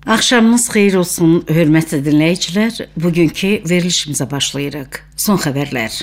Axşamınız xeyir olsun, hörmətli dinləyicilər. Bugünkü verilişimizə başlayırıq. Son xəbərlər.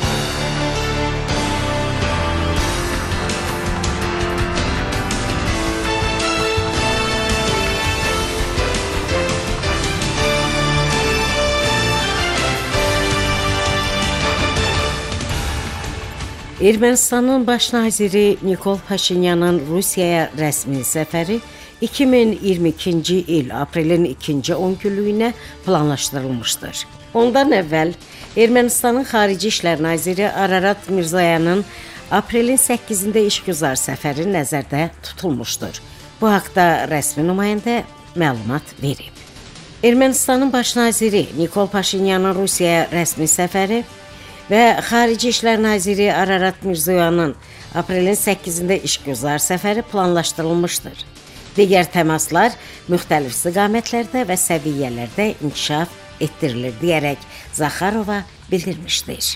Ermənistanın baş naziri Nikol Paşinyanın Rusiyaya rəsmi səfəri 2022-ci il aprelin 2-ci 10 günlüyünə planlaşdırılmışdır. Ondan əvvəl Ermənistanın Xarici İşlər naziri Ararat Mirzoyanın aprelin 8-də işgüzar səfəri nəzərdə tutulmuşdur. Bu haqda rəsmi nümayəndə məlumat verib. Ermənistanın baş naziri Nikol Paşinyanın Rusiyaya rəsmi səfəri və Xarici İşlər naziri Ararat Mirzoyanın aprelin 8-də işgüzar səfəri planlaşdırılmışdır. Digər təmaslar müxtəlif istiqamətlərdə və səviyyələrdə inkişaf etdirilir deyərək Zaxarova bildirmişdir.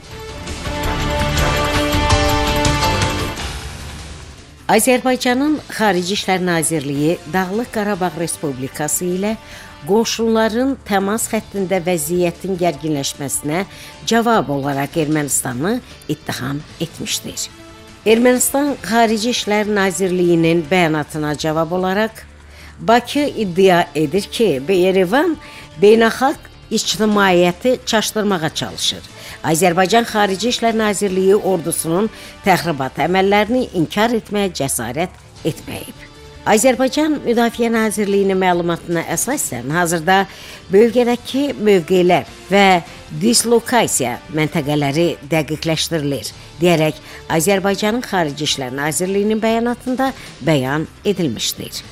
Azərbaycanın Xarici İşlər Nazirliyi Dağlıq Qarabağ Respublikası ilə qonşuların təmas xəttində vəziyyətin gərginləşməsinə cavab olaraq Ermənistanı ittiham etmişdir. Ermənistan Xarici İşlər Nazirliyinin bəyanatına cavab olaraq Bakı iddia edir ki, Yerevan beynəlxalq ictimaiyyəti çaşdırmağa çalışır. Azərbaycan Xarici İşlər Nazirliyi ordusunun təxribat əməllərini inkar etməyə cəsarət etməyib. Azərbaycan Müdafiə Nazirliyinin məlumatına əsasən hazırda bölgədəki mövqelər və dislokasiya məntəqələri dəqiqləşdirilir, deyərək Azərbaycanın Xarici İşlər Nazirliyinin bəyanatında bəyan edilmişdir.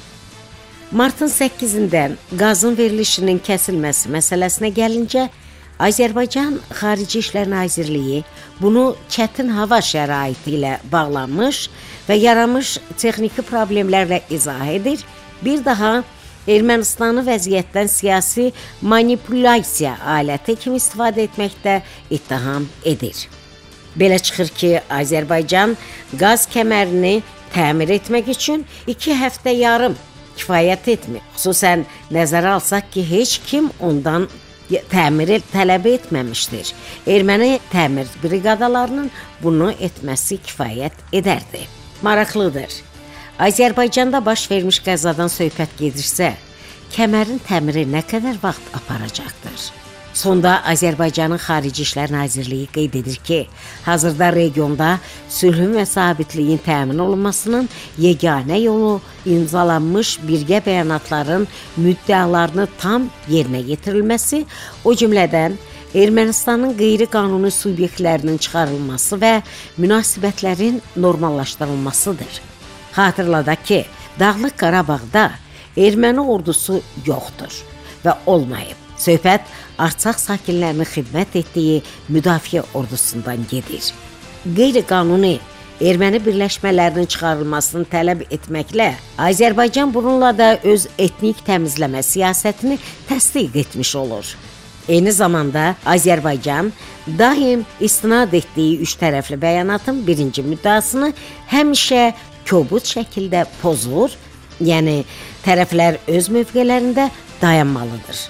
Martın 8-dən qazın verilişinin kəsilməsi məsələsinə gəlincə, Azərbaycan Xarici İşlər Nazirliyi bunu çətin hava şəraiti ilə bağlanmış və yaranmış texniki problemlərlə izah edir. Bir daha Ermənistanı vəziyyətdən siyasi manipulyasiya aləti kimi istifadə etməkdə ittiham edir. Belə çıxır ki, Azərbaycan qaz kəmərini təmir etmək üçün 2 həftə yarım kifayət etmir. Xüsusən nəzərə alsaq ki, heç kim ondan təmiri tələb etməmişdir. Erməni təmir briqadalarının bunu etməsi kifayət edərdi. Maraqlıdır. Azərbaycanda baş vermiş qəzadan söhbət gedirsə, kəmərin təmiri nə qədər vaxt aparacaqdır? Sonda Azərbaycanın Xarici İşlər Nazirliyi qeyd edir ki, hazırda regionda sülhün və sabitliyin təmin olunmasının yeganə yolu imzalanmış birgə bəyanatların müddəalarını tam yerinə yetirilməsi, o cümlədən Ermənistanın qeyri-qanuni subyektlərinin çıxarılması və münasibətlərin normallaşdırılmasıdır. Xatırladaq ki, Dağlıq Qarabağda erməni ordusu yoxdur və olmayıb. Söhbət Artsaq sakinlərinin xidmət etdiyi müdafiə ordusundan gedir. Qeyri-qanuni erməni birləşmələrinin çıxarılmasını tələb etməklə Azərbaycan bununla da öz etnik təmizləmə siyasətini təsdiq etmiş olur. Eyni zamanda Azərbaycan daim istinad etdiyi üç tərəfli bəyanatın birinci müddəasını həmişə kobud şəkildə pozur, yəni tərəflər öz mövqelərində dayanmalıdır.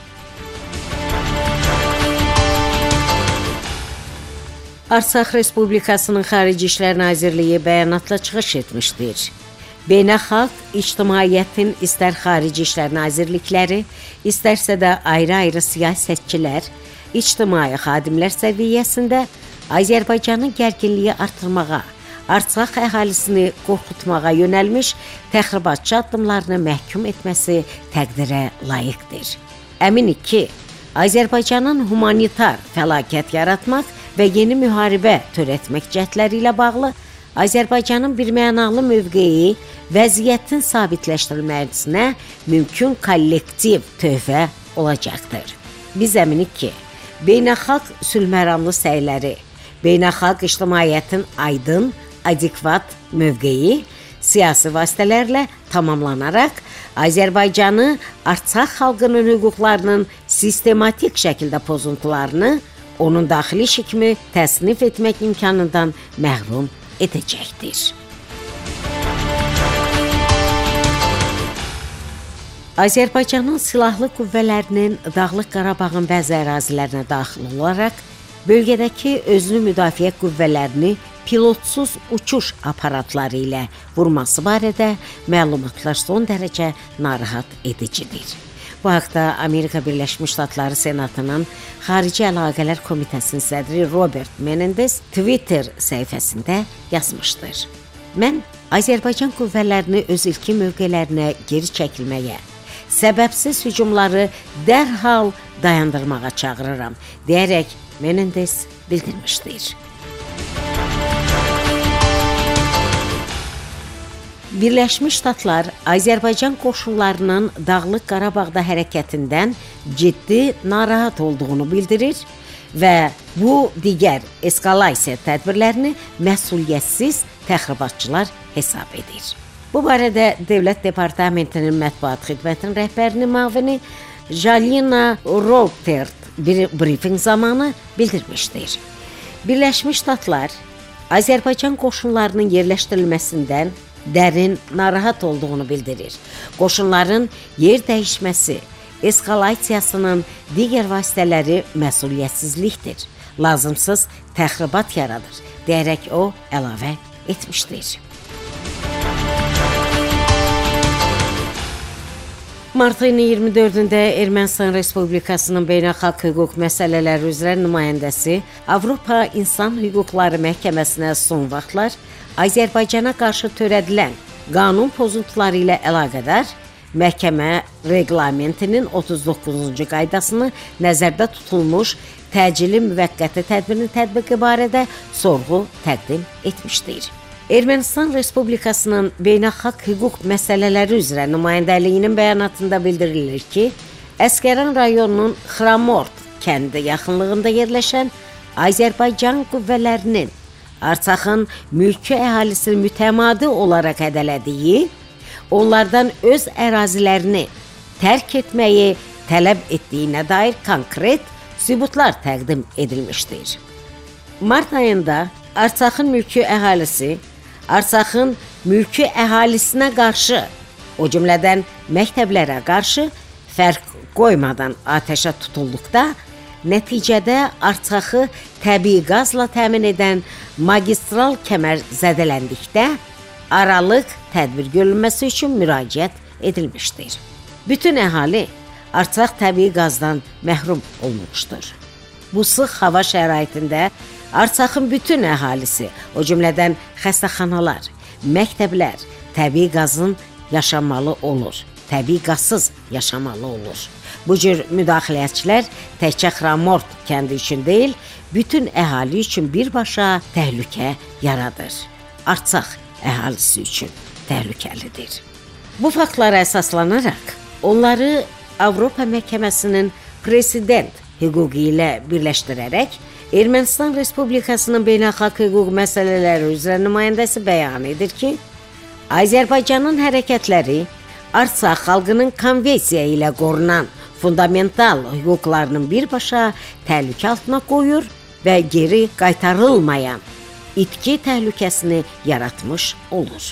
Artsaq Respublikasının Xarici İşlər Nazirliyi bəyanatla çıxış etmişdir. Beynəlxalq ictimaiyyətin istər Xarici İşlər Nazirlikləri, istərsə də ayrı-ayrı siyasətçilər, ictimai xadimlər səviyyəsində Azərbaycanın gərginliyi artırmağa, Artsaq əhalisini qorxutmağa yönəlmiş təxribatçı addımlarını məhkum etməsi təqdirə layiqdir. Əminik ki, Azərbaycanın humanitar fəlakət yaratmaq və yeni müharibə törətmək cəhdləri ilə bağlı Azərbaycanın birmənalı mövqeyi vəziyyətin sabitləşdirilməsinə mümkün kollektiv töhfə olacaqdır. Biz əminik ki, beynəlxalq sülhməramlı səyləri, beynəlxalq ictimaiyyətin aydın, adekvat mövqeyi siyasi vasitələrlə tamamlanaraq Azərbaycanı Artsaq xalqının hüquqlarının sistematik şəkildə pozuntularını onun daxili işi kimi təsnif etmək imkanından məhrum edəcəkdir. Azərbaycanın silahlı qüvvələrinin Dağlıq Qarabağın bəzi ərazilərinə daxil olaraq bölgədəki özünü müdafiə qüvvələrini pilotsuz uçuş aparatları ilə vurması barədə məlumatlar son dərəcə narahat edicidir. Bu haqda Amerika Birləşmiş Ştatları Senatının Xarici Əlaqələr Komitəsinin sədri Robert Menendez Twitter səhifəsində yazmışdır. Mən Azərbaycan qüvvələrini öz ilki mövqelərinə geri çəkilməyə, səbəbsiz hücumları dərhal dayandırmağa çağırıram, deyərək Menendez bildirmişdir. Birləşmiş Ştatlar Azərbaycan qoşunlarının Dağlıq Qarabağda hərəkətindən ciddi narahat olduğunu bildirir və bu digər eskalasiya tədbirlərini məsuliyyətsiz təxribatçılar hesab edir. Bu barədə Dövlət Departamentinin mətbuat xidmətinin rəhbərinin müavini Jalina Routert bir brifinq zamanı bildirmişdir. Birləşmiş Ştatlar Azərbaycan qoşunlarının yerləşdirilməsindən dərin narahat olduğunu bildirir. Qoşunların yer dəyişməsi, eskalasiyasının digər vasitələri məsuliyyətsizlikdir, lazımsız təxribat yaradır, deyərək o əlavə etmişdir. Mart ayının 24-də Ermənistan Respublikasının Beynəlxalq Hüquq Məsələləri üzrə nümayəndəsi Avropa İnsan Hüquqları Məhkəməsinə son vaxtlar Azərbaycana qarşı törədilən qanun pozuntuları ilə əlaqədar məhkəmə reqlamentinin 39-cu qaydasını nəzərdə tutulmuş təcili müvəqqəti tədbirin tətbiqi barədə sorğu təqdim etmişdir. Ermənistan Respublikasının Beynəlxalq Hüquq Məsələləri üzrə nümayəndəliyinin bəyanatında bildirilir ki, Əsgəran rayonunun Xramort kəndi yaxınlığında yerləşən Azərbaycan qüvvələrinin Artsakın mülki əhalisini mütəmadi olaraq hədələdiyi, onlardan öz ərazilərini tərk etməyi tələb etdiyinə dair konkret sübutlar təqdim edilmişdir. Mart ayında Artsakın mülki əhalisi Artsakın mülki əhalisinə qarşı, o cümlədən məktəblərə qarşı fərq qoymadan atəşə tutulduqda, nəticədə Artsakı təbii qazla təmin edən magistral kəmər zədələndikdə aralıq tədbir görülməsi üçün müraciət edilmişdir. Bütün əhali Artsak təbii qazdan məhrum olunmuşdur. Bu sıx hava şəraitində Artsakın bütün əhalisi, o cümlədən xəstəxanalar, məktəblər təbii qazın yaşamalı olur. Təbii qazsız yaşamalı olur. Bu cür müdaxiləçilər təkcə Xramort kəndi üçün deyil, bütün əhali üçün birbaşa təhlükə yaradır. Artsak əhalisi üçün təhlükəlidir. Bu faktlara əsaslanaraq, onları Avropa Məhkəməsinin prezident hüququ ilə birləşdirərək, Ermənistan Respublikasının Beynəlxalq Hüquq Məsələləri üzrə nümayəndəsi bəyan edir ki, Azərbaycanın hərəkətləri Artsak xalqının konvensiya ilə qorunan fundamental hüquqlarının birbaşa təhlükə altına qoyur və geri qaytarılmayan itki təhlükəsini yaratmış olur.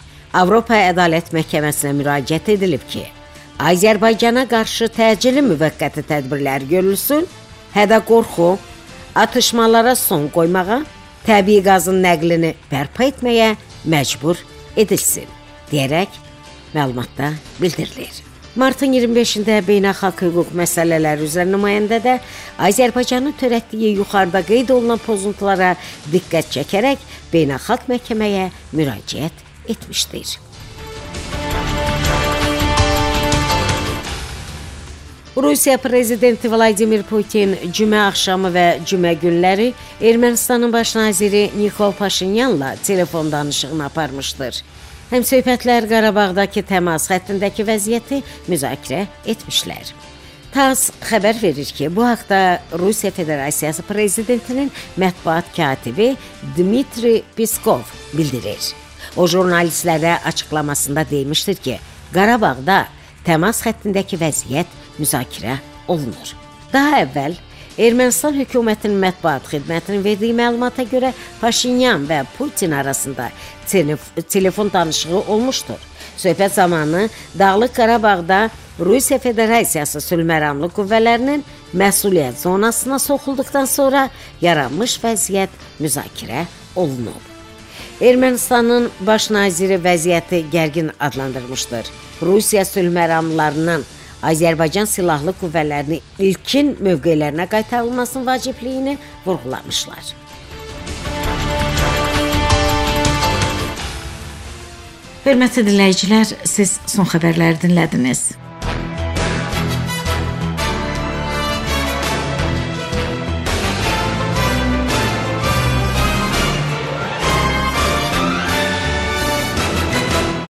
Avropa Ədalət Məhkəməsinə müraciət edilib ki, Azərbaycana qarşı təcili müvəqqəti tədbirlər görülsün, hədə-qorxu, atışmalara son qoymağa, təbii qazın nəqlini bərpa etməyə məcbur edilsin, deyərək məlumatda bildirilir. Martın 25-də Beynəlxalq Hüquq Məsələləri üzrə nümayəndə də Azərbaycanın törətdiyi yuxarıda qeyd olunan pozuntulara diqqət çəkərək Beynəlxalq Məhkəməyə müraciət etmişdir. Rusiya prezidenti Vladimir Putin cümə axşamı və cümə günləri Ermənistanın baş naziri Nikol Paşinyanla telefon danışığını aparmışdır. Həmsöhbətlər Qarabağdakı təmas xəttindəki vəziyyəti müzakirə etmişlər. TASS xəbər verir ki, bu haqda Rusiya Federasiyası prezidentinin mətbuat katibi Dmitri Peskov bildirir. O jurnalistlərə açıqlamasında demişdir ki, Qarabağda təmas xəttindəki vəziyyət müzakirə olunur. Daha əvvəl Ermənistan hökumətinin mətbuat xidmətinin verdiyi məlumata görə Paşinyan və Putin arasında telefon danışığı olmuşdur. Söhbət zamanı Dağlıq Qarabağda Rusiya Federasiyası sülhməramlıq qüvvələrinin məsuliyyət zonasına soxulduqdan sonra yaranmış vəziyyət müzakirə olunub. Ermənistanın baş naziri vəziyyəti gərgin adlandırmışdır. Rusiya sülhməramlarının Azərbaycan silahlı qüvvələrini ilkin mövqelərinə qaytarılmasının vacibliyini vurğulamışlar. Hörmətli dinləyicilər, siz son xəbərləri dinlədiniz.